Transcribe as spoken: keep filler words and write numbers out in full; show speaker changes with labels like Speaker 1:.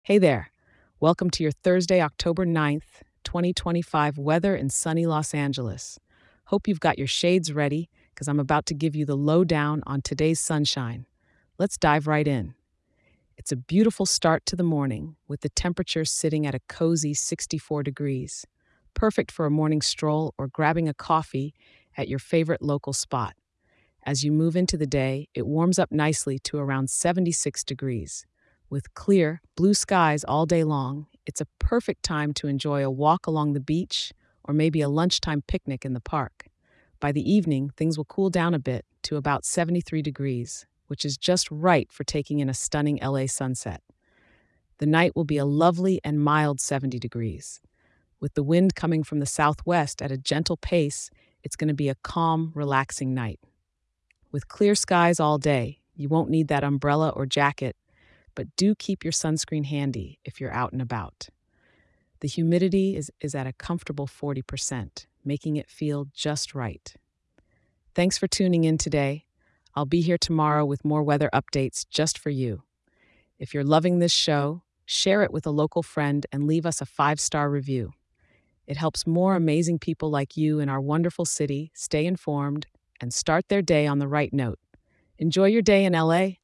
Speaker 1: Hey there. Welcome to your Thursday, October ninth, twenty twenty-five weather in sunny Los Angeles. Hope you've got your shades ready because I'm about to give you the lowdown on today's sunshine. Let's dive right in. It's a beautiful start to the morning with the temperature sitting at a cozy sixty-four degrees, perfect for a morning stroll or grabbing a coffee at your favorite local spot. As you move into the day, it warms up nicely to around seventy-six degrees. With clear, blue skies all day long, it's a perfect time to enjoy a walk along the beach or maybe a lunchtime picnic in the park. By the evening, things will cool down a bit to about seventy-three degrees, which is just right for taking in a stunning L A sunset. The night will be a lovely and mild seventy degrees. With the wind coming from the southwest at a gentle pace, it's going to be a calm, relaxing night. With clear skies all day, you won't need that umbrella or jacket, but do keep your sunscreen handy if you're out and about. The humidity is, is at a comfortable forty percent, making it feel just right. Thanks for tuning in today. I'll be here tomorrow with more weather updates just for you. If you're loving this show, share it with a local friend and leave us a five star review. It helps more amazing people like you in our wonderful city stay informed and start their day on the right note. Enjoy your day in L A.